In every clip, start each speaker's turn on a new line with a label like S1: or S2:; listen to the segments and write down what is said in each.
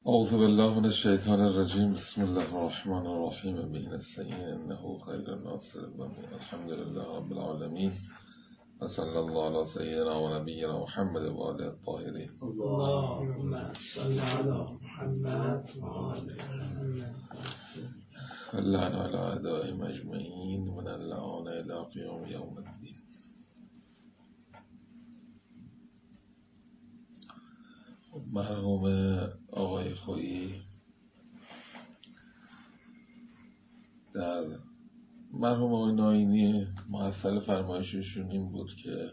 S1: اعوذ بالله من الشیطان الرجیم. بسم الله الرحمن الرحیم. به نستعین انه خیر الناصر الحمد لله رب العالمین و صلی الله علی سیدنا و نبینا محمد و آله الطاهرین.
S2: اللهم صل علی محمد و آل محمد.
S1: اللعن علی اعدائهم اجمعین من اللعان الی قیام یوم الدین. مرحوم آقای خویی مرحوم آقای ناینی محصل فرمایششون این بود که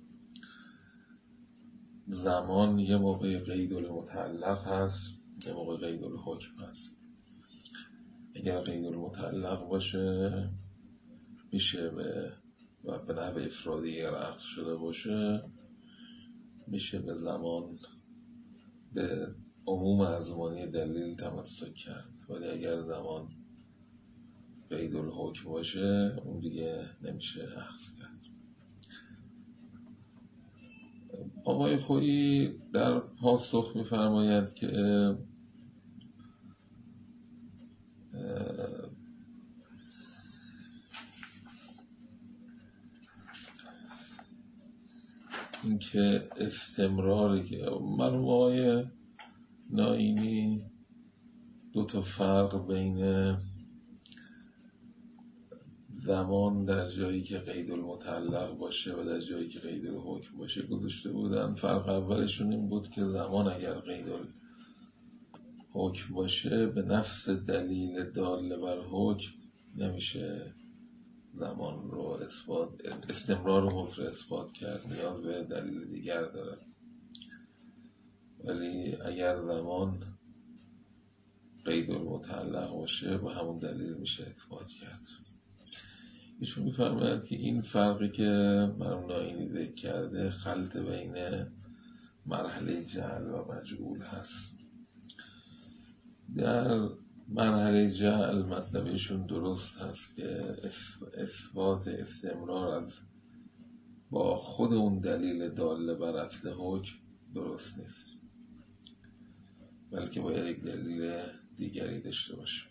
S1: زمان یه موقع قید المتعلق هست، یه موقع قید الحکم هست. اگر قید المتعلق باشه میشه به نحو افرادی عقد شده باشه میشه به زمان به عموم ازمانی دلیل تمسک کرد، ولی اگر زمان قید الحکم باشه اون دیگه نمیشه اخذ کرد. آقای خویی در پاسخ می‌فرماید که اینکه استمراری که مرحوم آقای ناینی دو تا فرق بین زمان در جایی که قید المتعلق باشه و در جایی که قید الحکم باشه گذاشته بودن. فرق اولشون این بود که زمان اگر قید الحکم باشه به نفس دلیل داله بر حکم نمیشه زمان رو استمرار حکم رو اثبات کرد، نیاز به دلیل دیگر داره. ولی اگر زمان قید المتعلق باشه با همون دلیل میشه اثبات کرد. ایشون می‌فرماید که این فرقی که مرحوم ناینی ذکر کرده خلط بین مرحله جعل و مجعول هست. در مرحله جعل مطلبشون درست هست که اثبات استمرار از با خود اون دلیل داله بر اصل حکم درست نیست، بلکه باید یک دلیل دیگری داشته باشه.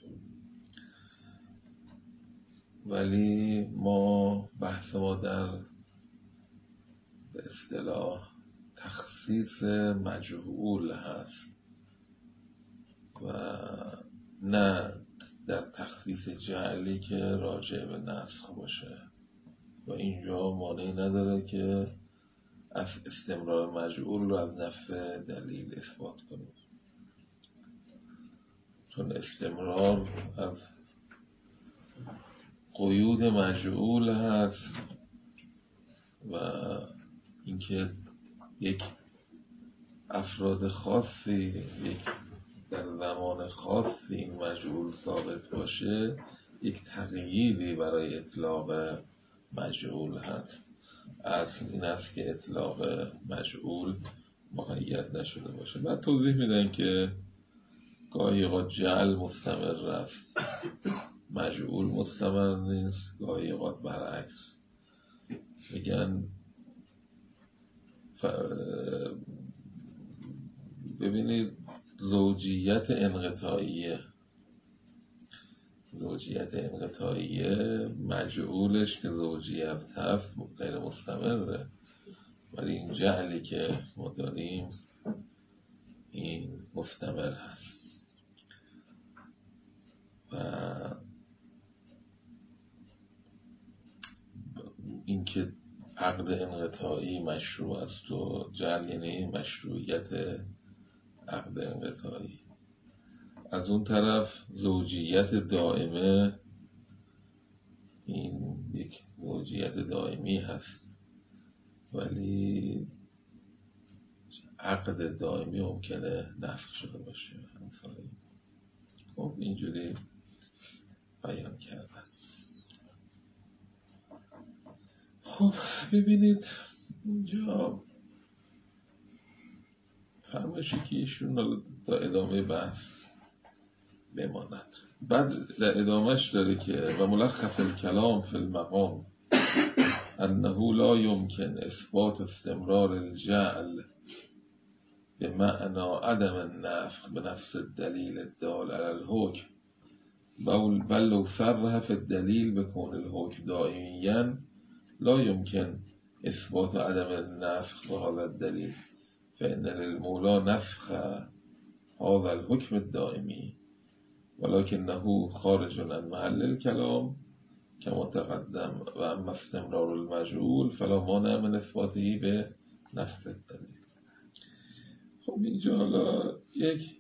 S1: ولی بحث ما در به اصطلاح تخصیص مجهول هست و نه در تخصیص جعلی که راجع به نسخ باشه و اینجا مانعی نداره که استمرار مجهول رو از نفس دلیل اثبات کنیم، چون استمرار از قیود مجعول هست و اینکه یک افراد خاصی در زمان خاصی این مجعول ثابت باشه یک تقییدی برای اطلاق مجعول هست. اصل این است که اطلاق مجعول مقید نشده باشه. بعد توضیح میدن که گاهی اوقات جعل مستمر است، مجعول مستمر نیست، گاهی اوقات برعکس. میگن ببینید زوجیت انقطاعیه مجعولش که زوجیت هست غیر مستمره، ولی این جعلی که ما داریم این مستمر هست. و اینکه عقد انقطاعی مشروع است و جعل یعنی مشروعیت عقد انقطاعی. از اون طرف زوجیت دائمه این یک زوجیت دائمی هست، ولی عقد دائمی ممکنه نفخ شده باشه. خب اینجوری بیان کردن. خب ببینید اینجا فرمایشی که ایشون تا ادامه بحث بماند. بعد در ادامهش داره که و ملخص الکلام فی المقام انه لا یمکن اثبات استمرار الجعل به معنا عدم النفخ به نفس الدلیل الدال علی الحکم بل لو صرح في الدلیل بكون الحکم دائميا لا يمكن اثبات عدم النفخ بهذا الدلیل فإن للمولى نفخ هذا الحكم الدائمي ولكنه خارج عن محل الكلام كما تقدم و اما استمرار المجهول فلا مانع من اثباته به نفس الدلیل. خب اینجا حالا یک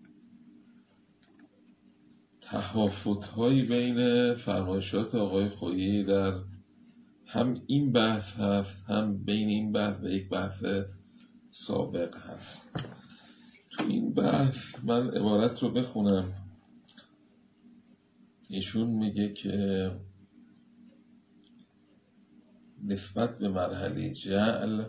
S1: تفاوت هایی بین فرمایشات آقای خویی در هم این بحث هست، هم بین این بحث و یک بحث سابق هست. تو این بحث من عبارت رو بخونم. ایشون میگه که نسبت به مرحله جعل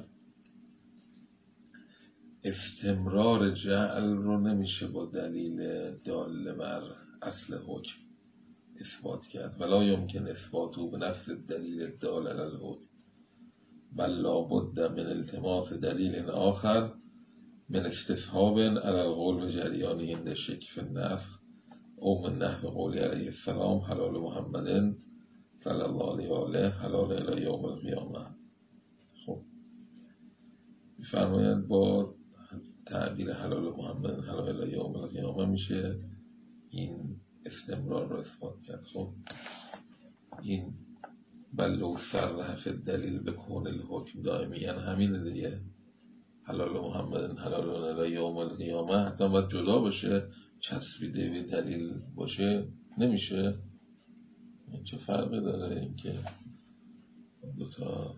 S1: استمرار جعل رو نمیشه با دلیل دال بر اصل حکم اثبات کرد ولا يمكن اثباته به نفس الدلیل الدال علی الحکم بل لابد من التماس دلیل آخر من استصحاب علی القول بجریانه عند شک فی النفخ او من نحو قولی علیه السلام حلال محمد صلی الله علیه و آله حلال الی یوم القیامه. خب می‌فرمایند با تعبیر حلال محمد حلال الی یوم القیامه میشه این استمرار رو اثبات کرد. خب این بل لو صرح فی الدلیل بکون الحکم دائمیا همین دیگه، حلال محمد حلال الی یوم القیامه حتی باید جدا باشه چسبیده به دلیل باشه نمیشه. این چه فرقی داره اینکه دوتا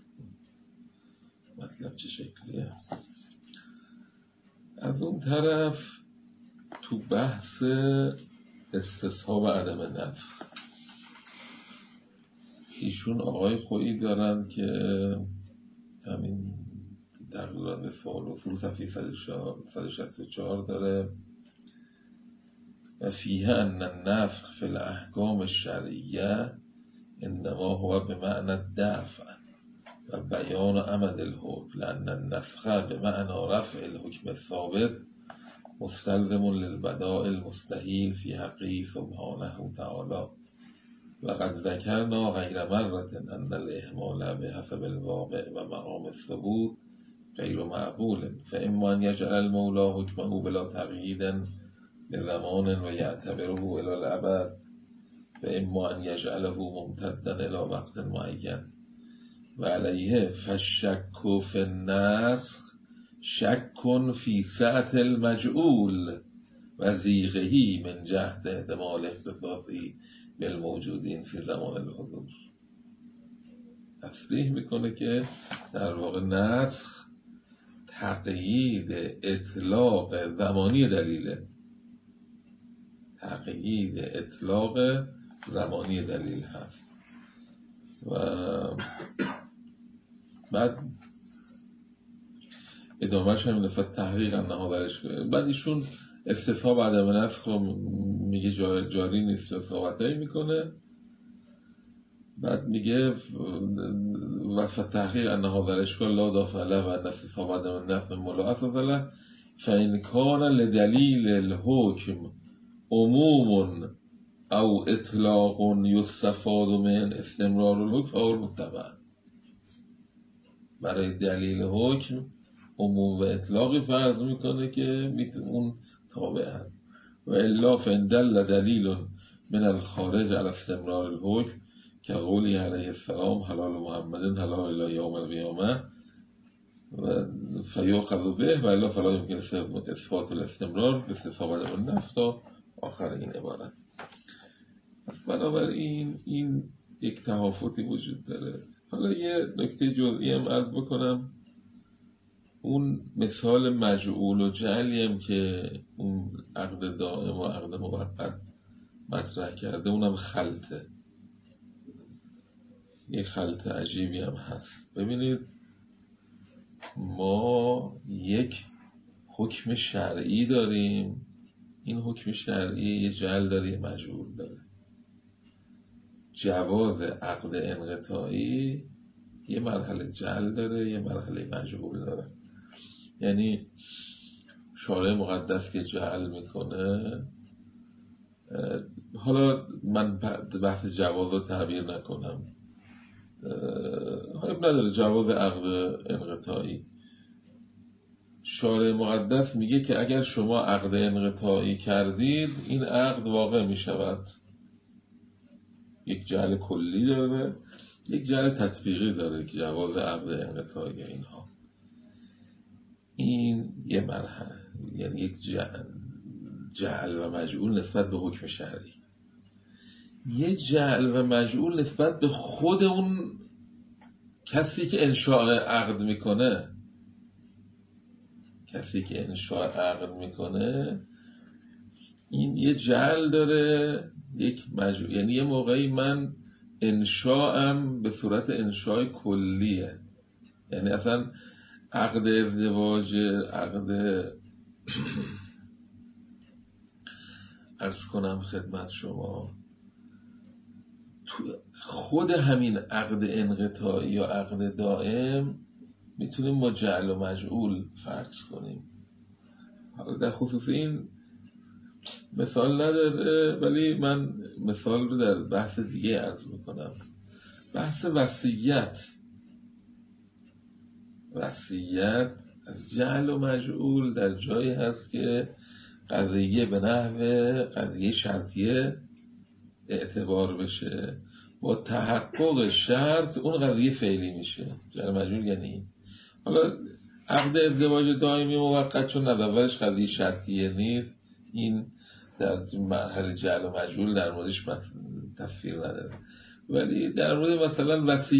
S1: مطلب چه شکلیه؟ از اون طرف تو بحث استصحاب عدم نفخ ایشون آقای خویی دارن که همین تقریبا فعال اصول صفحه 164 داره و فیه ان النفخ فی الاحکام الشرعیه انما هو بمعنى الدفع و بیان عمد الحکم لأن النفخ بمعنى رفع الحکم الثابت مستلزم للبداء المستحیل فی حقه سبحانه تعالی و قد ذکرنا غیر مرة ان الاحمال بحسب الواقع و مقام الثبوت غیر معقول فاما ان یجعل المولا حکمه بلا تقیید لزمان و یعتبره الى الابد فاما ان یجعله ممتدا الى وقت معین و علیه فالشک فی النسخ شک فی سعة المجعول و زیغهی من جهت احتمال اختصاصی بالموجودین فی زمان الحضور. تصریح میکنه که در واقع نسخ تقیید اطلاق زمانی دلیله، تقیید اطلاق زمانی دلیل هست. و بعد ادامهش هم نفت تحقیق نهادرش بعد ایشون استصحاب عدم نسخ میگه جاری نیست و صحبتایی میکنه. بعد میگه وصف تحقیق انها در اشکال لا دافع له و نفس صحاب عدم نسخ مولا اساس له فإن کان لدلیل الحکم عموم او اطلاق یستفاد من استمرار الحکم فهو متبع. برای دلیل حکم عموم و اطلاقی فرض میکنه که اون تابع هست و الا فإن دل دلیل من الخارج على استمرار الحکم که قولی علیه السلام حلال محمد حلال الی یوم القیامه و فیؤخذ به و الا فلا یمکن اثبات الاستمرار به استفاده من نفس تا آخر این عبارت. بنابراین این یک تفاوتی وجود داره. حالا یه نکته جزئی هم عرض بکنم. اون مثال مجعول و جعلی هم که اون عقد دائم و عقد موقت مطرح کرده اونم خلطه، یه خلط عجیبی هم هست. ببینید ما یک حکم شرعی داریم، این حکم شرعی یه جعل داره یه مجعول داره. جواز عقد انقطاعی یه مرحله جعل داره یه مرحله مجعول داره. یعنی شارع مقدس که جعل میکنه، حالا من بحث جواز رو تعبیر نکنم، حالا نداره، جواز عقد انقطاعی. شارع مقدس میگه که اگر شما عقد انقطاعی کردید این عقد واقع میشود. یک جعل کلی داره، یک جعل تطبیقی داره که جواز عقد انقطاعی اینها. این یه مرحله، یعنی یک جعل و مجعول نسبت به حکم شرعی. یه جعل و مجعول نسبت به خود اون کسی که انشاء عقد میکنه. کسی که انشاء عقد میکنه این یه جعل داره، یک مجعول. یعنی یه موقعی من انشاءم به صورت انشاء کلیه، یعنی اصلا عقد ازدواج، عقد عرض کنم خدمت شما، تو خود همین عقد انقطاعی یا عقد دائم میتونیم ما جعل و مجعول فرض کنیم. حالا در خصوص این مثال نداره، ولی من مثال رو در بحث دیگه عرض میکنم. بحث وصیت از جعل و مجعول در جایی هست که قضیه به نحو قضیه شرطیه اعتبار بشه، با تحقق شرط اون قضیه فعلی میشه. جعل و مجعول یعنی این. حالا عقد ازدواج دائمی موقت چون از اولش قضیه شرطیه نیست، این در مرحله جعل و مجعول در موردش تفسیر نداره. ولی در مورد مثلا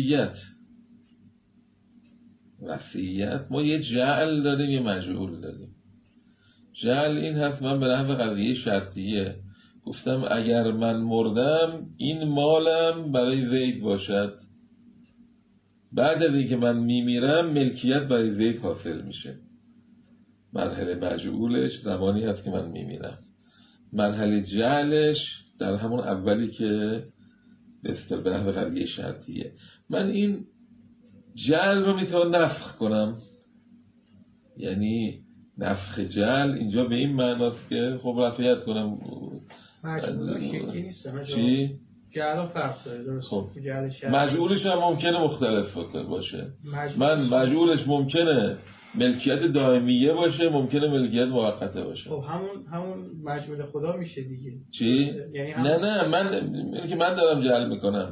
S1: وصیت ما یه جعل داریم یه مجعول داریم. جعل این هست من به نحو قضیه شرطیه گفتم اگر من مردم این مالم برای زید باشد، بعد از اینکه من میمیرم ملکیت برای زید حاصل میشه. مرحله مجعولش زمانی هست که من میمیرم. مرحله جعلش در همون اولی که به نحو قضیه شرطیه. من این جعل رو میتونم نفخ کنم، یعنی نفخ جعل اینجا به این معناست که خب رفعیت کنم.
S2: مجعولش یکی نیست.
S1: چی؟
S2: جعل فرق داره درست.
S1: خب
S2: جعل
S1: مجعولش هم ممکنه مختلف باشه. من مجعولش ممکنه ملکیت دائمیه باشه، ممکنه ملکیت موقته باشه.
S2: خب همون مجعول خدا میشه دیگه.
S1: چی؟
S2: یعنی
S1: نه من دارم جعل میکنم.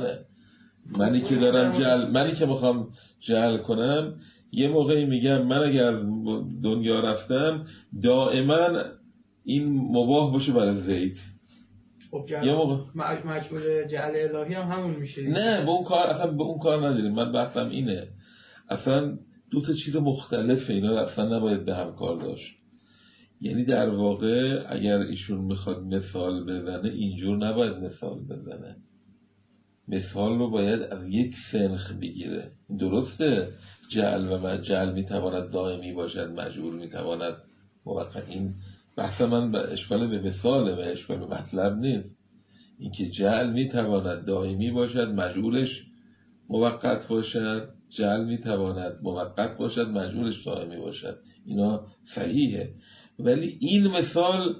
S1: منی که میخوام جعل کنم یه موقعی میگم من اگر از دنیا رفتم دائما این مباح باشه برای زید.
S2: خب مجعول جعل الهی هم همون میشه دیگه.
S1: نه به اون کار نداریم. من بحثم اینه اصلا دو تا چیز مختلفه، اینا اصلا نباید به هم کار داشت. یعنی در واقع اگر ایشون میخواد مثال بزنه اینجور نباید مثال بزنه. مثال رو باید از یک سنخ بگیره. درسته جعل میتواند دائمی باشد، مجعول میتواند موقت. این بحث من اشکال به مثاله و اشکال به مطلب نیست. اینکه جعل میتواند دائمی باشد مجعولش موقت باشد، جعل میتواند موقت باشد مجعولش دائمی باشد، اینا صحیحه. ولی این مثال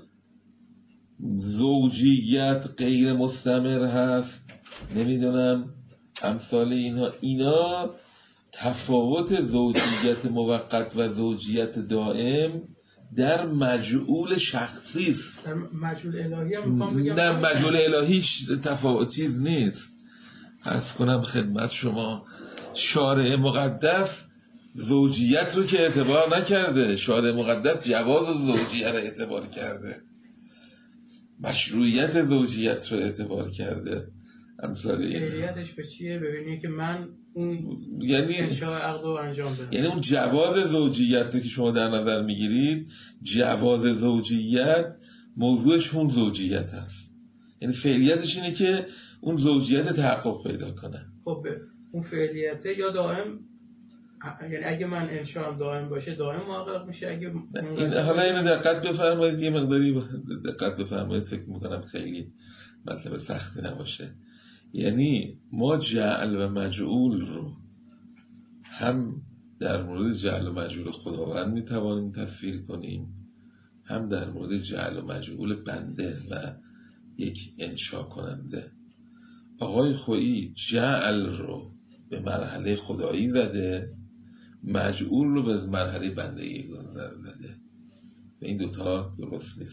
S1: زوجیت غیر مستمر هست، نمیدونم امثال اینا تفاوت زوجیت موقت و زوجیت دائم در مجعول شخصی است.
S2: در مجعول الهی هم میخوام بگم
S1: نه مجعول الهی تفاوت چیز نیست. عرض کنم خدمت شما شارع مقدس زوجیت رو که اعتبار نکرده، شارع مقدس جواز زوجیت رو اعتبار کرده، مشروعیت زوجیت رو اعتبار کرده.
S2: علتش به چیه؟ ببینید که من اون
S1: یعنی
S2: انشاء عقد رو انجام بدم،
S1: یعنی اون جواز زوجیت رو که شما در نظر میگیرید، جواز زوجیت موضوعش اون زوجیت هست، یعنی فعلیتش اینه که اون زوجیت تحقق پیدا کنه.
S2: خب اون فعلیت یا دائم، یعنی اگه من انشاء دائم باشه دائم محقق میشه. اگه
S1: حالا اینو دقت بفرمایید، یه مقداری دقت بفرمایید، فکر میکنم خیلی مطلب سختی نباشه. یعنی ما جعل و مجعول رو هم در مورد جعل و مجعول خداوند میتوانیم تصویر کنیم، هم در مورد جعل و مجعول بنده و یک انشا کننده. آقای خویی جعل رو به مرحله خدایی زده، مجعول رو به مرحله بندگی زده. و این دوتا درست نیست.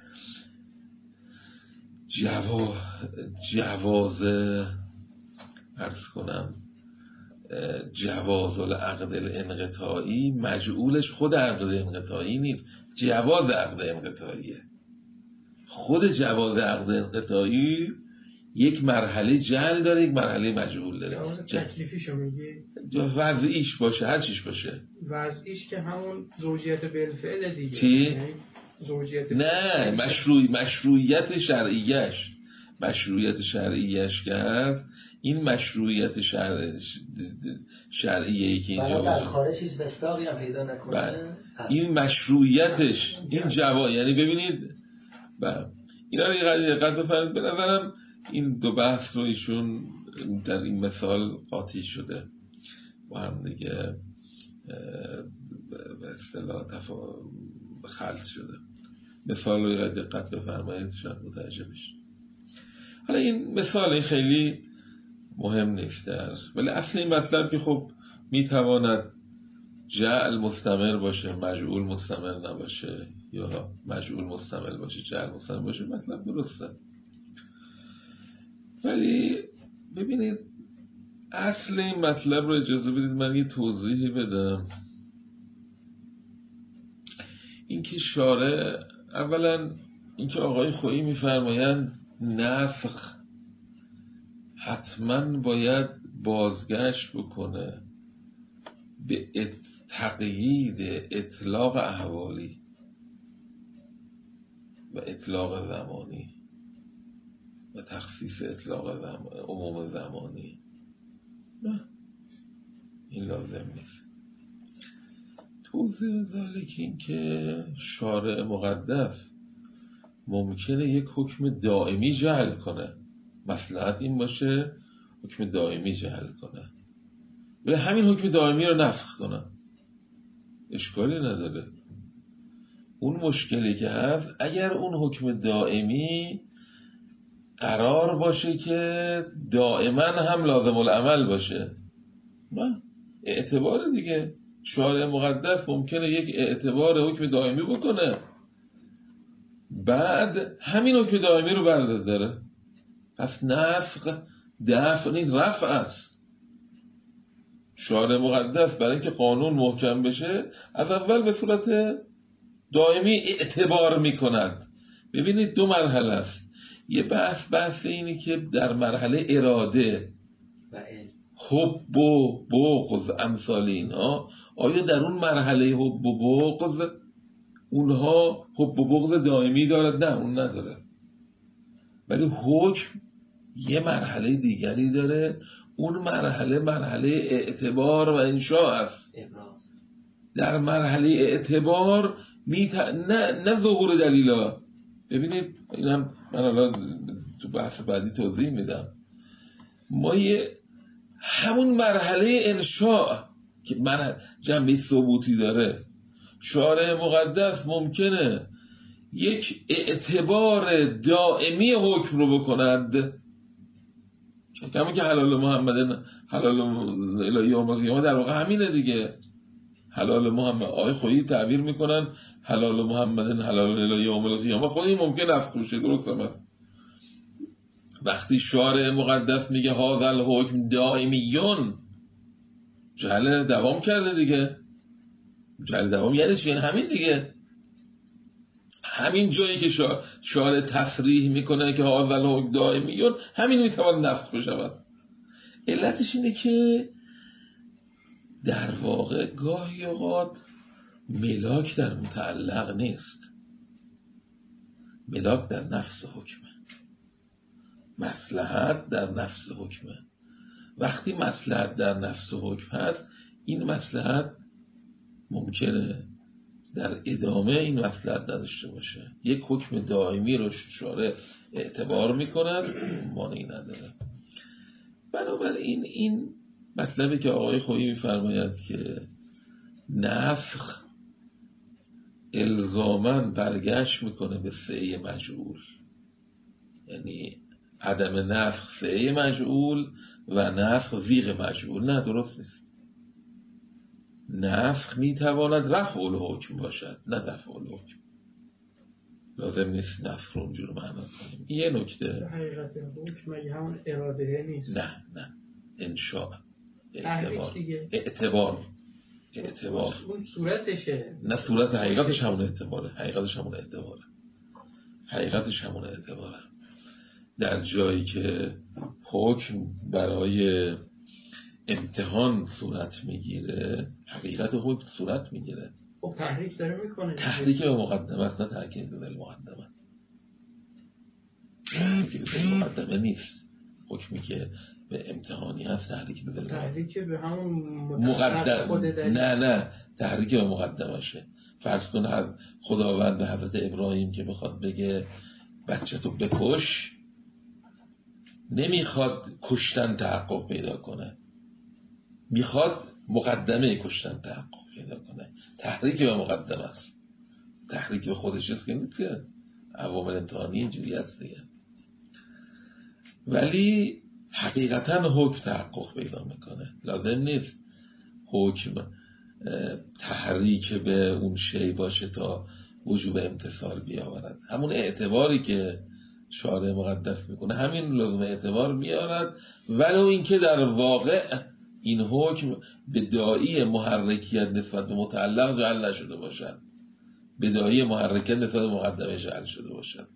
S1: جواز عرض کنم جواز العقد الانقطاعی، مجعولش خود عقد انقطاعی نیست، جواز عقد انقطاعیه. خود جواز عقد انقطاعی یک مرحله جعل داره، یک مرحله مجعول داره.
S2: جواز تکلیفیشو میگی؟
S1: وضعیش باشه، هر چیش باشه.
S2: وضعیش که همون زوجیت بالفعل دیگه.
S1: چی؟
S2: زوجیت
S1: نه، مشروعیت شرعیش که هست، این مشروعیت شرعیه‌ای که اینجا
S3: در خارج هیچ مصداقی هم پیدا نکنه.
S1: این مشروعیتش، این جواز، یعنی ببینید اینا رو دقت بفرمایید. به نظرم این دو بحث رو ایشون در این مثال قاطی شده با هم دیگه، به اصطلاح خلط شده. مثال رو دقت بفرمایید شاید متوجه بشید. حالا این مثال خیلی مهم نیست ولی اصل این مطلب که خب میتواند جعل مستمر باشه، مجعول مستمر نباشه، یا مجعول مستمر باشه، جعل مستمر باشه، مطلب درسته. ولی ببینید اصل این مطلب رو اجازه بدید من یه توضیحی بدم. اینکه شارع، اولا اینکه آقای خویی میفرمایند نسخ حتما باید بازگشت بکنه به تقیید اطلاق احوالی و اطلاق زمانی و تخصیص اطلاق عموم زمانی، نه، این لازم نیست. توضیح ذالک این که شارع مقدس ممکنه یک حکم دائمی جعل کنه، مصلحت این باشه حکم دائمی جعل کنه، ولی همین حکم دائمی رو نسخ کنه، اشکالی نداره. اون مشکلی که هست اگر اون حکم دائمی قرار باشه که دائما هم لازم العمل باشه، نه، اعتبار دیگه. شارع مقدس ممکنه یک اعتبار حکم دائمی بکنه، بعد همین حکم دائمی رو برداره. پس نسخ دفع نیست، رفع است. شارع مقدس برای اینکه قانون محکم بشه از اول به صورت دائمی اعتبار میکند. ببینید دو مرحله است. یه بحث اینی که در مرحله اراده حب و بغض امثال اینها، آیا در اون مرحله حب و بغض اونها حب و بغض دائمی دارد؟ نه، اون نداره. ولی حکم یه مرحله دیگری داره، اون مرحله اعتبار و انشاء است. در مرحله اعتبار نه ظهور دلیلا. ببینید اینم من الان تو بحث بعدی توضیح میدم. ما همون مرحله انشاء که جنبه ثبوتی داره، شارع مقدس ممکنه یک اعتبار دائمی حکم رو بکند، کمی که حلال محمد حلال الی یوم القیامه در واقع همینه دیگه. حلال محمد آقای خویی تعبیر میکنن حلال محمد حلال الی یوم القیامه، خودی ممکن نسخ بشه، درست هم است. وقتی شارع مقدس میگه هذا الحکم دائمیون، جعل دوام کرده دیگه. جعل دوام یعنی چی؟ همین دیگه. همین جایی که شارع تصریح میکنه که هذا الحکم دائمیون، همین میتوان نسخ بشود. علتش اینه که در واقع گاهی اوقات ملاک در متعلق نیست، ملاک در نفس حکمه، مصلحت در نفس حکمه. وقتی مصلحت در نفس حکم هست، این مصلحت ممکنه در ادامه این مصلحت نداشته باشه. یک حکم دائمی رو شارع اعتبار میکنن، مانعی نداره. بنابراین این مطلبی که آقای خویی میفرماید که نفخ الزاماً برگشت میکنه به فعل مجعول، یعنی عدم نفخ فعل مجعول و نفخ زیغ مجعول. نه، درست نیست. نفخ میتواند رفع الحکم باشد، نه دفع الحکم. لازم نیست نفخ رو اونجور معنا کنیم. یه نکته،
S2: حقیقت حکم مگه همون اراده نیست؟
S1: نه انشاء،
S2: اعتبار اون صورتشه.
S1: نه، صورت حقیقتش همون اعتباره. حقیقتش همون اعتباره. در جایی که حکم برای امتحان صورت میگیره، حقیقت حکم صورت میگیره.
S2: خب تحریک داره میکنه.
S1: تحریک به مقدمه است، نه تحریک به دل مقدمه. تحریک به دل مقدمه نیست. حکمی که به امتحانی هست تحریک به دل
S2: تحریک به همون
S1: مقدم. نه تحریک به مقدمشه. فرض کن خداوند به حضرت ابراهیم که بخواد بگه بچه تو بکش، نمیخواد کشتن تحقق پیدا کنه، میخواد مقدمه کشتن تحقق پیدا کنه. تحریک به مقدمه است. تحریک به خودش است که نیست، که عوامل امتحانی اینجوری هست دیگه. ولی حقیقتا حکم تحقق پیدا میکنه. لازم نیست حکم تحریک به اون شی باشه تا وجوب امتثال بیاورد. همون اعتباری که شارع مقدس میکنه همین لازم اعتبار میارد، ولو اینکه در واقع این حکم به داعی محرکیت نسبت به متعلق جعل نشده باشد، به داعی محرکیت نسبت به مقدمه جعل شده باشد.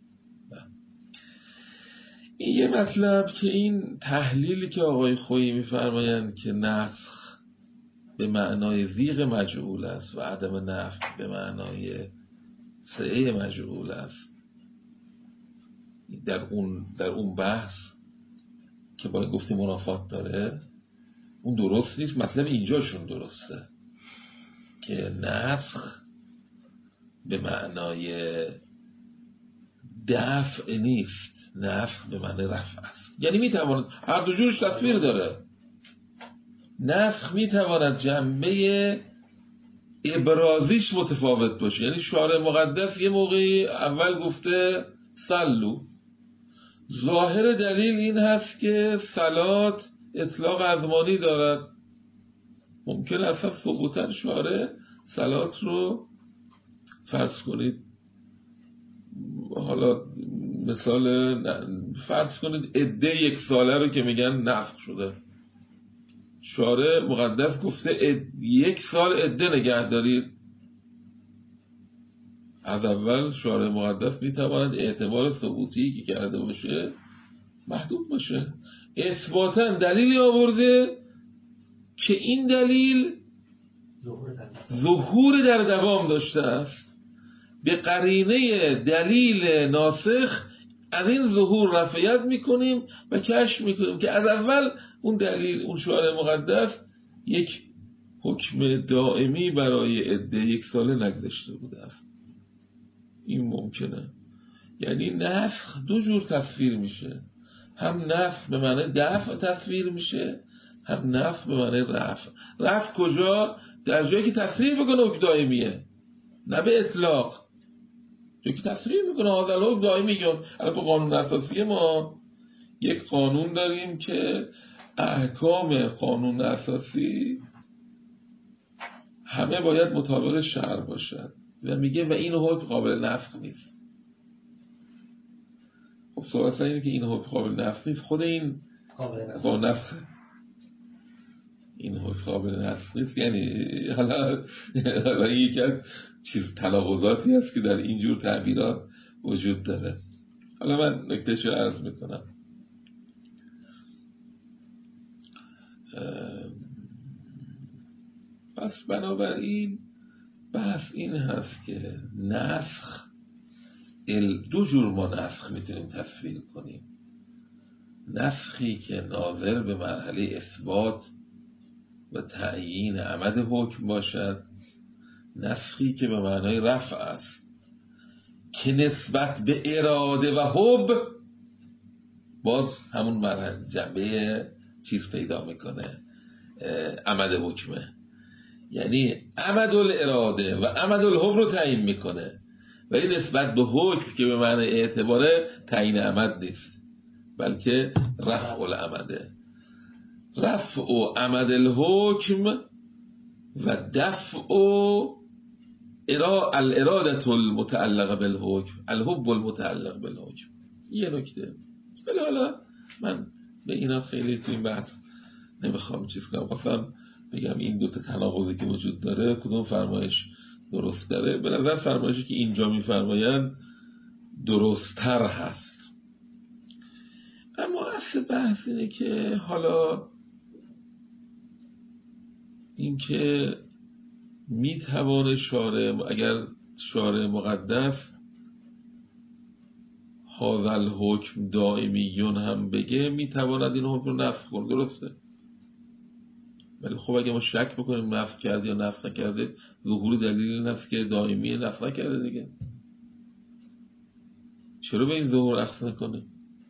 S1: این یه مطلب که این تحلیلی که آقای خویی میفرمایند که نسخ به معنای زیغ مجعول است و عدم نفخ به معنای سعه مجعول است، در اون بحث که باید گفتیم منافات داره، اون درست نیست. مطلب اینجاشون درسته که نسخ به معنای دفع نیست، نفخ به معنی رفع است. یعنی میتواند هر دو جورش تصویر داره. نفخ میتواند جنبه ابرازیش متفاوت باشه. یعنی شارع مقدس یه موقعی اول گفته صلو، ظاهر دلیل این هست که صلات اطلاق ازمانی دارد. ممکن اصلا ثبوتاً شارع صلات رو فرض کنید، حالا مثال فرض کنید عده 1 ساله رو که میگن نفخ شده، شارع مقدس گفته 1 سال عده نگه دارید. از اول شارع مقدس میتواند اعتبار ثبوتی که کرده باشه محدود باشه. اثباتا دلیلی آورده که این دلیل ظهور در دوام داشته است، به قرینه دلیل ناسخ از این ظهور رفعیت میکنیم و کشف میکنیم که از اول اون دلیل، اون شارع مقدس یک حکم دائمی برای عده 1 ساله نگذاشته بوده است. این ممکنه. یعنی نسخ 2 جور تصویر میشه، هم نسخ به معنی دفع تصویر میشه، هم نسخ به معنی رفع. رفع کجا؟ در جایی که تصویر بکنه حکم دائمیه، نه به اطلاق. جایی که تصویر میکنه حاضر حکم دائمی. الان تو قانون اساسی ما یک قانون داریم که احکام قانون اساسی همه باید مطابق شرع باشد و میگه و این حکم قابل نسخ نیست. خب سوال اینه که این حکم قابل نسخ نیست، خود این قابل نسخ، این حکم قابل نسخ نیست. یعنی حالا یکی از چیز تناقضاتی هست که در اینجور تعبیرات وجود داره. حالا من نکتهش رو عرض میکنم. پس بنابراین بحث این هست که نسخ 2 جور ما نسخ میتونیم تصویر کنیم. نسخی که ناظر به مرحله اثبات و تعیین عمد حکم باشد، نسخی که به معنای رفع است که نسبت به اراده و حب باز همون مرحله جنبه چیز پیدا میکنه، عمد حکمه. یعنی عمد الاراده و عمد الحکم رو تعیین میکنه، ولی نسبت به حکم که به معنی اعتباره تعیین عمد نیست، بلکه رفع العمده. رفع عمد الحکم و دفع الارادة المتعلقه بالحکم، الحب المتعلق بالحکم. یه نکته، ولی حالا من به اینا خیلی تو این بحث نمیخوام چیز کنم. خواستم بگم این دوتا تناقضی که وجود داره کدوم فرمایش درست داره. به نظر فرمایشی که اینجا میفرمایند درست‌تر هست. اما اصل بحث اینه که حالا اینکه میتوانه شارع، اگر شارع مقدس هذا الحکم دائمیون هم بگه، میتواند این حکم رو نسخ کنه، درسته. ولی خب اگه ما شک بکنیم نسخ کرده یا نسخ نکرده، ظهور دلیل نسخ که دائمی نسخ نکرده دیگه، چرا به این ظهور اخذ نکنه؟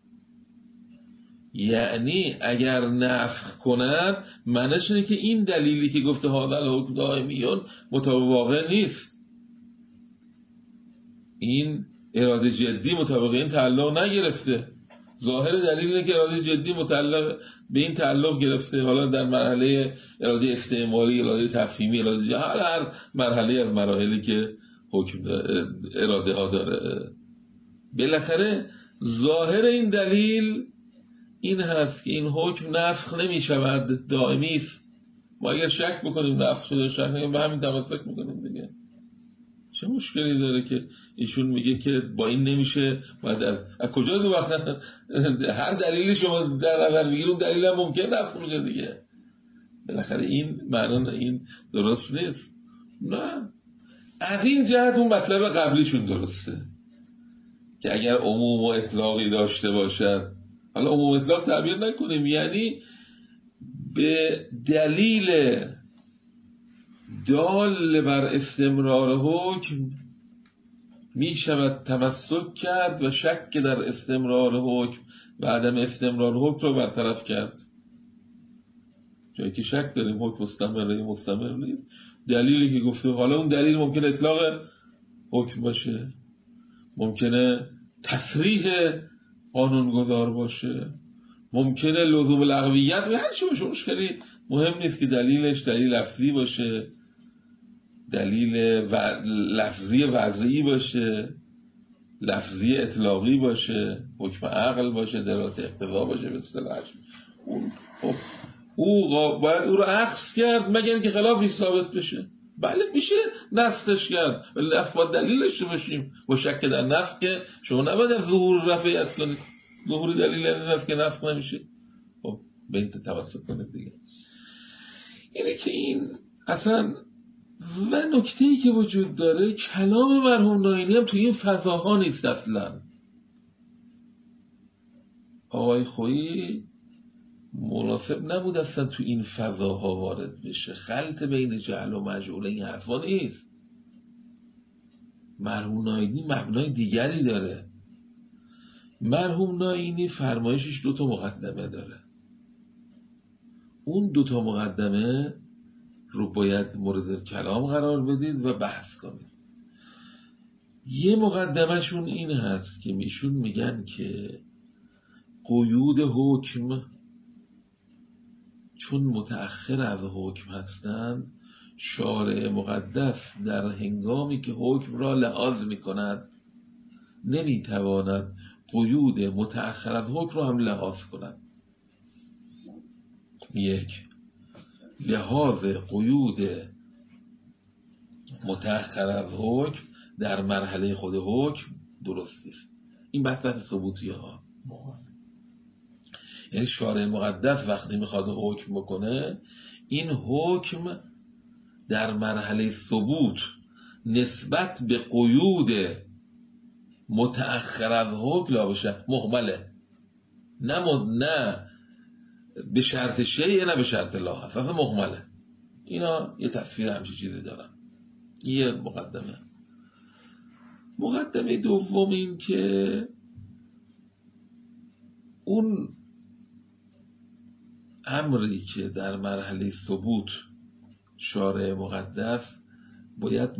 S1: یعنی اگر نسخ کند معنیش اینه که این دلیلی که گفته هذا الحکم دائمیون مطابق واقع نیست، این اراده جدی مطابق این تعلق نگرفته. ظاهر دلیل اینه که اراده جدی متعلق به این تعلق گرفته. حالا در مرحله اراده استعمالی، اراده تفهیمی، اراده جدی، هر مرحله از مراحلی که حکم اراده ها داره، بالاخره ظاهر این دلیل این هست که این حکم نسخ نمی شود، دائمی است. ما اگر شک بکنیم نسخ شده، شک نکنیم، به همین تمسک میکنیم دیگه. چه مشکلی داره که ایشون میگه که با این نمیشه، باید از کجا دو وقتا هر دلیلی شما در نظر بگیرون دلیل هم ممکن نسخ میشه دیگه. بالاخره این معنی این درست نیست. نه، از این جهت اون مطلب قبلیشون درسته که اگر عموم و اطلاقی داشته باشد، حالا عموم اطلاق تعبیر نکنیم، یعنی به دلیل دال بر استمرار حکم می شود تمسک کرد و شک در استمرار حکم و عدم استمرار حکم رو برطرف کرد. جایی که شک داریم حکم مستمر نیست، دلیلی که گفته، حالا اون دلیل ممکنه اطلاق حکم باشه، ممکنه تصریح قانونگذار باشه، ممکنه لزوم لغویت و هر چی باشه، مشکلی مهم نیست که دلیلش دلیل لفظی باشه، دلیل لفظی وضعی باشه، لفظی اطلاقی باشه، حکم عقل باشه، دلالت اقتضا باشه به اصطلاحش. او باید او رو اخذ کرد مگر اینکه خلافش ثابت بشه. بله میشه نسخش کرد، ولی نسخ باید دلیلش باشیم. با شک در نسخ که شما نباید از ظهور رفعیت کنید، ظهور دلیل نسخ که نسخ نمیشه. خب به این توسط کنید دیگه. اینه که این اصلا و نکته‌ای که وجود داره، کلام مرحوم ناینی هم توی این فضاها نیست اصلا. آقای خویی مناسب نبود اصلا تو این فضاها وارد بشه. خلط بین جهل و مجهول این حرفا نیست. مرحوم ناینی مبنای دیگری داره. مرحوم ناینی فرمایشش 2 مقدمه داره. اون 2 مقدمه رو باید مورد کلام قرار بدید و بحث کنید. یه مقدمهشون این هست که میشون میگن که قیود حکم چون متأخر از حکم هستند، شارع مقدس در هنگامی که حکم را لحاظ میکند نمیتواند قیود متأخر از حکم را هم لحاظ کند. 1. لحاظ قیود متأخر از حکم در مرحله خود حکم درست است. این بحث ثبوتیه ها. یعنی شارع مقدس وقتی میخواد حکم بکنه، این حکم در مرحله ثبوت نسبت به قیود متأخر از حکم لا بشه محمله، نه به شرط شیء نه به شرط لا هست، اصلا محمله. اینا یه تصویر همچی چیزی دارن. یه مقدمه دوم این که اون امری که در مرحله ثبوت شارع مقدس باید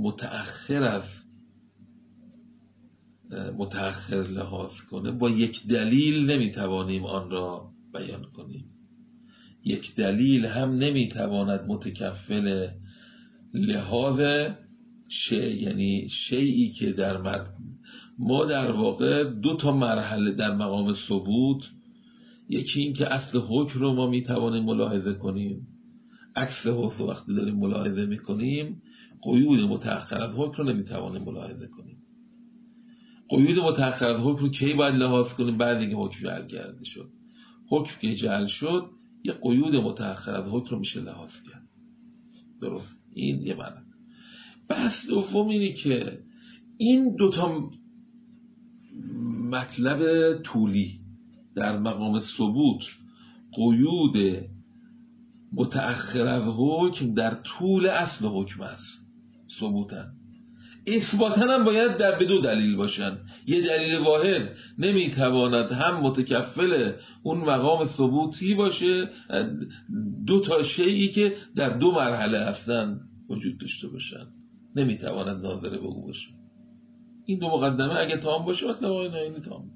S1: متأخر لحاظ کنه. با یک دلیل نمیتوانیم آن را بیان کنیم. یک دلیل هم نمیتواند متکفل لحاظ یعنی شیئی که ما در واقع 2 مرحله در مقام ثبوت، یکی این که اصل حکم رو ما میتوانیم ملاحظه کنیم، عکس حکم وقتی داریم ملاحظه میکنیم قیود متأخر از حکم رو نمیتوانیم ملاحظه کنیم. قیود متأخر از حکم رو کی باید لحاظ کنیم؟ بعد اینکه حکم جعل کرده شد. حکم که جعل شد یه قیود متأخر از حکم رو میشه لحاظ کرد. درست؟ این یه معنی. بحث دوم اینه که این 2 مطلب طولی در مقام ثبوت، قیود متأخر از حکم در طول اصل حکم است ثبوتاً. اثباتاً هم باید به 2 دلیل باشن. یه دلیل واحد نمیتواند هم متکفل اون مقام ثبوتی باشه، 2 شیئی که در 2 مرحله هستن وجود داشته باشن، نمیتواند ناظر به او باشه. این 2 مقدمه اگه تام باشه مطلب آقای ناینی تام.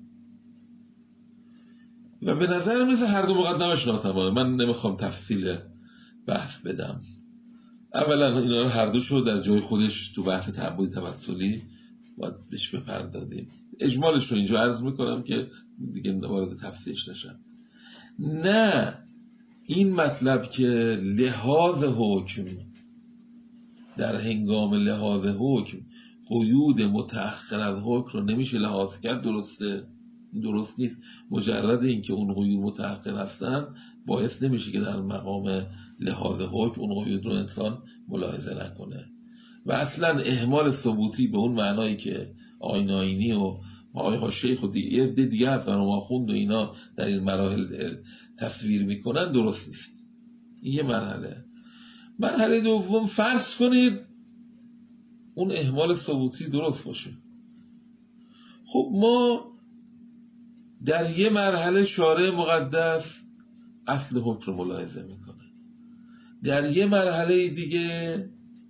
S1: و به نظر میاد هر 2 مقدمش ناتمامه. من نمیخوام تفصیل بحث بدم. اولا اینا رو هر 2 شو در جای خودش تو بحث تعبدی توسلی باید بهش بپردازیم. اجمالش رو اینجا عرض میکنم که دیگه وارد تفصیلش نشم. نه این مطلب که لحاظ حکم در هنگام لحاظ حکم قیود متأخر از حکم رو نمیشه لحاظ کرد، درست نیست. مجرد این که اون قیود متأخر هستن باعث نمیشه که در مقام لحاظ حکم اون قیود رو انسان ملاحظه نکنه. و اصلا اهمال ثبوتی به اون معنایی که آقای ناینی و آقای شیخ و دیگه هستن و ماخوند و اینا در این مراحل تصویر میکنن درست نیست. این یه مرحله دوم، فرض کنید اون اهمال ثبوتی درست باشه. خب ما در یه مرحله شارع مقدس اصل حکم رو ملاحظه میکنه، در یه مرحله دیگه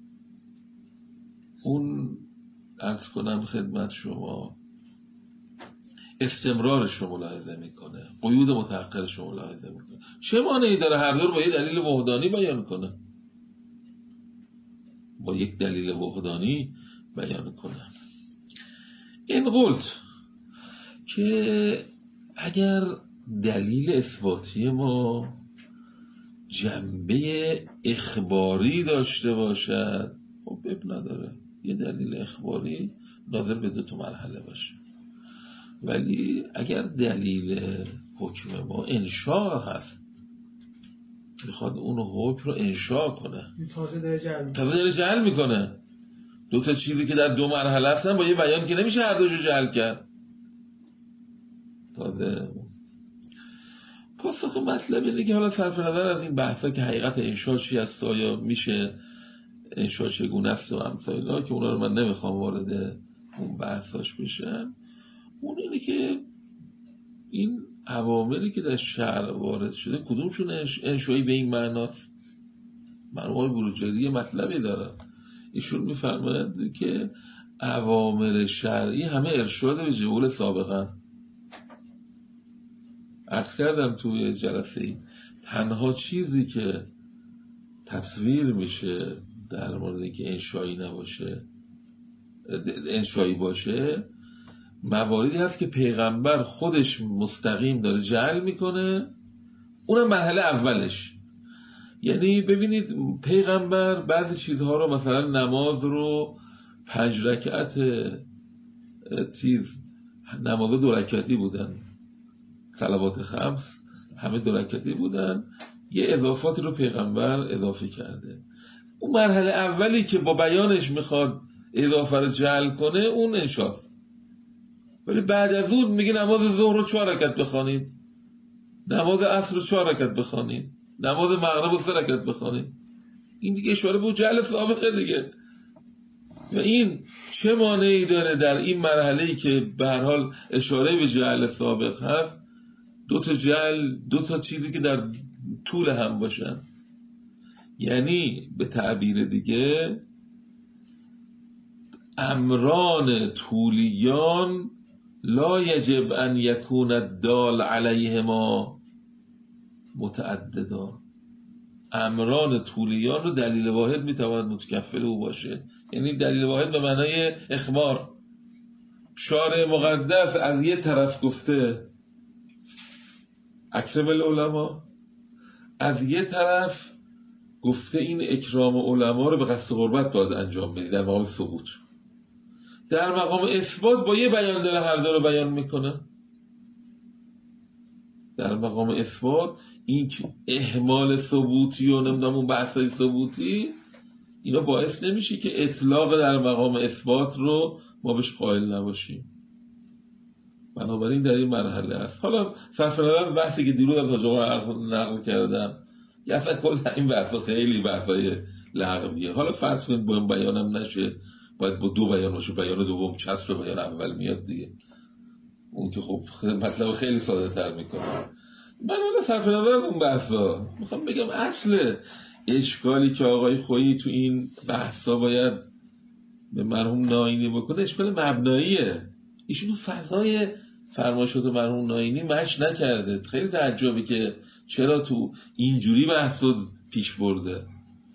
S1: اون عرض کنم خدمت شما استمرارش رو ملاحظه میکنه، قیود متأخرش رو ملاحظه میکنه. چه مانعی داره هر 2 رو با یه دلیل وحدانی بیان کنه؟ با یک دلیل وحدانی بیان کنه. این قلت که اگر دلیل اثباتی ما جنبه اخباری داشته باشد، خب اب نداره یه دلیل اخباری ناظر به 2 مرحله باشه. ولی اگر دلیل حکم ما انشاء هست، میخواد اون حکم رو انشاء کنه،
S2: تازه داره
S1: جعل میکنه. 2 چیزی که در 2 مرحله هستن با یه بیان که نمیشه هر 2 رو جعل کرد. تازه پاسخ مطلب اینه که حالا صرف نظر از این بحثا که حقیقت انشاء چی است، آیا میشه انشاء چگونه است و امثال که اونا رو من نمیخوام وارد اون بحثاش بشم. اون اینه که این عواملی که در شرع وارد شده کدومشون انشایی به این معناست؟ مرحوم آقای بروجردی یه مطلبی داره، ایشون میفرماید که اوامر شرعی همه ارشاد به جهول سابقا. عرض کردم توی جلسه تنها چیزی که تصویر میشه در مورد که انشایی باشه مواردی هست که پیغمبر خودش مستقیم داره جعل میکنه، اونم مرحله اولش. یعنی ببینید پیغمبر بعضی چیزها رو مثلا نماز رو 5 رکعت نماز 2 رکعتی بودن، صلوات 5 همه 2 رکعتی بودن، یه اضافاتی رو پیغمبر اضافه کرده. اون مرحله اولی که با بیانش میخواد اضافه رو جعل کنه اون انشاست. ولی بعد از اون میگه نماز ظهر رو 4 رکعت بخوانید، نماز عصر رو 4 رکعت بخوانید، نماز مغرب رو 3 رکعت بخوانید. این دیگه اشاره به جعل سابقه دیگه. و این چه مانعی داره در این مرحله‌ای که به هر حال اشاره به جعل سابق هست 2 تا چیزی که در طول هم باشن. یعنی به تعبیر دیگه امران طولیان لا یجب ان یکون الدال علیهما متعددا. امران طولیان رو دلیل واحد میتواند متکفل او باشه. یعنی دلیل واحد به معنای اخبار. شارع مقدس از یه طرف گفته اکرم العلماء، از یه طرف گفته این اکرام علما رو به قصد قربت باید انجام بدید در مقام ثبوت. در مقام اثبات با یه بیان داره هر دو رو بیان میکنه. در مقام اثبات این اهمال ثبوتی و نمیدونم اون بحثای ثبوتی اینا باعث نمیشه که اطلاق در مقام اثبات رو ما بهش قائل نباشیم. بنابراین در این مرحله است. حالا صرف نظر بحثی که دیروز از حاج آقا نقل کردم، یا اصلا کل این بحثا خیلی بحثای لغویه. حالا فرض کنید با این بیانم نشه، باید با دو بیان باشه، بیان دوم چسب بیان اول میاد دیگه، اون که خب مطلب خیلی ساده تر میکنه. من حالا صرف نظر از اون بحثا میخوام بگم اصل اشکالی که آقای خویی تو این بحثا باید به مرحوم ناینی بکنه اشکال مبناییه. ایشون تو فضای فرمایشات مرحوم ناینی مش نکرده. خیلی تعجبه که چرا تو اینجوری بحثو پیش برده.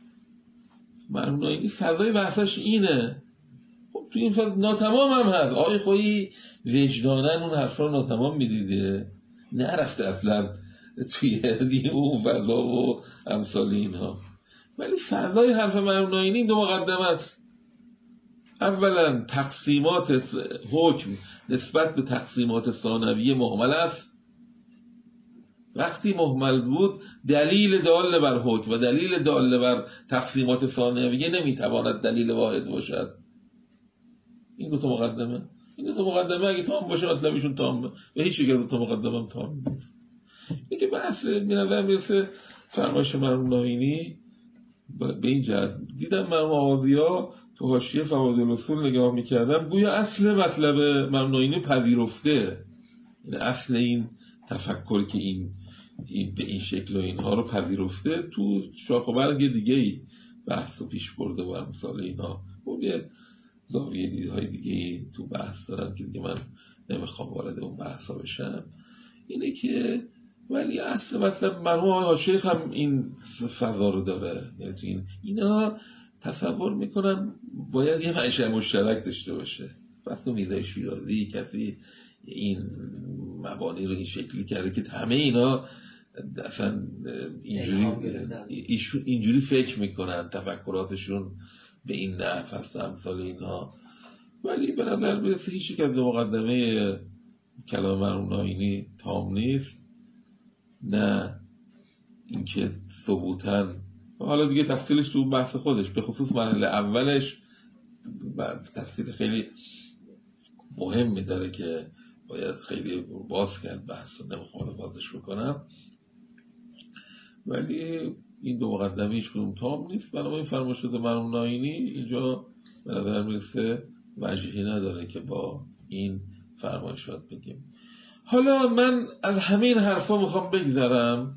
S1: مرحوم ناینی فضای بحثاش اینه. خب تو این فضا ناتمام هم هست. آقای خویی وجدانن اون حرفا رو ناتمام میدیده، نرفته اصلا توی اون فضا و امثال اینها. ولی فضای حرف مرحوم ناینی دو مقدمه است. اولا تقسیمات حکم نسبت به تقسیمات ثانویه مهمل است. وقتی مهمل بود دلیل دال بر حکم و دلیل دال بر تقسیمات ثانویه نمیتواند دلیل واحد باشد. این دو تا مقدمه، این دو تا مقدمه اگه تام باشه مطلبشون تامه و هیچ یک از دو تا مقدمه هم تام نیست. این که بحث به نظر میرسه فرمایش مرحوم ناینی به این جهت. دیدم مرحوم آغازی‌ها تو حاشیه فواید الاصول نگاه میکردم، گویا اصل مطلب مرحوم ناینی پذیرفته. یعنی اصل این تفکر که این به این شکل و اینها رو پذیرفته، تو شاخ و برگ دیگه‌ای بحث رو پیش برده و امثال اینا. خب یه زاویه دیدهای دیگه‌ای تو بحث دارم که دیگه من نمیخوام وارد اون بحثا بشم. اینه که ولی اصل مطلب مرحوم آقای شیخ هم این فضا رو داره. یعنی تو اینا تصور میکنم باید یه منشأ مشترک داشته باشه. پس تو میزه شیرازی کسی این مبانی رو این شکلی کرده که همه اینا اصلا اینجوری فکر میکنن، تفکراتشون به این نحو هست امثال اینا. ولی به نظر میرسه هیچ یک از مقدمه کلام مرحوم ناینی تام نیست، نه اینکه ثبوتاً. حالا دیگه تفصیلش تو بحث خودش، به خصوص مرحله اولش تفصیل خیلی مهمی داره که باید خیلی باز کرد بحث، نمیخوام بازش بکنم. ولی این دو مقدمه هیچ کدوم تام نیست. بنابراین فرمایشات مرحوم ناینی اینجا به نظر میرسه وجهی نداره که با این فرمایشات بگیم. حالا من از همین حرفا میخوام بگذرم.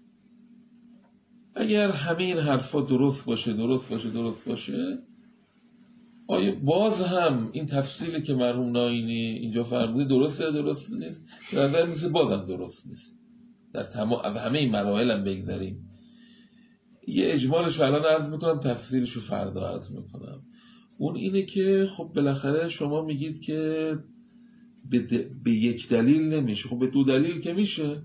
S1: اگر همین حرفا درست باشه آیا باز هم این تفصیلی که مرحوم ناینی اینجا فرموده درست نیست؟ به نظر میسه بازم درست نیست. در تمام از همه این مراحل هم بگذاریم. یه اجمالش الان عرض میکنم، تفصیلشو فردا عرض میکنم. اون اینه که خب بالاخره شما میگید که به یک دلیل نمیشه، خب به دو دلیل که میشه.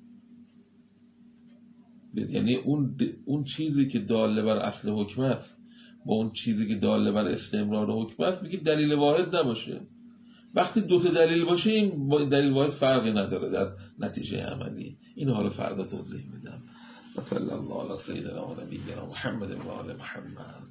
S1: یعنی اون چیزی که داله بر اصل حکم است با اون چیزی که داله بر استمرار حکم است میگه دلیل واحد نباشه. وقتی دو تا دلیل باشه این دلیل واحد فرقی نداره در نتیجه عملی. اینو حالا فردا توضیح میدم. صلی الله علی سیدنا و نبینا محمد و آل محمد.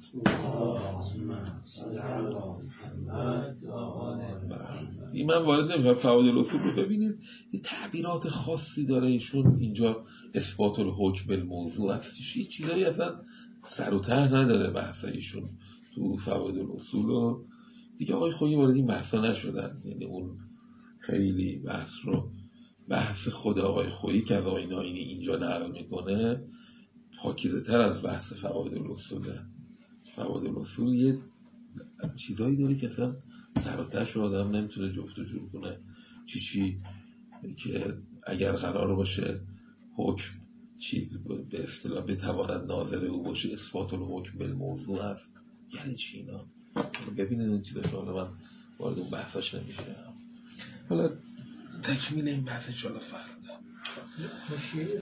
S1: این من وارد نمیشم. فواید الاصول رو ببینید، یه تعبیرات خاصی داره ایشون اینجا. اثبات الحکم بالموضوع است، چیزایی اصلا سر و ته نداره بحث ایشون تو فواید الاصول. و دیگه آقای خویی وارد این بحثا نشدن. یعنی اون خیلی بحث خود آقای خویی که از آقای ناینی اینجا نقل میکنه پاکیزه تر از بحث فواید الاصوله. فواید الاصول یه چیزایی داره که اصلا سر و تهش آدم نمیتونه جفت و جور کنه. چی که اگر قرار باشه حکم چیز به اصطلاح بتواند ناظر او باشه، اثبات الحکم بالموضوع هست. یعنی چی اینا؟ ببینید این چیزا. حالا من وارد اون بحثاش نمیشم. حالا تکمیل این بحث ان شاءالله فردا.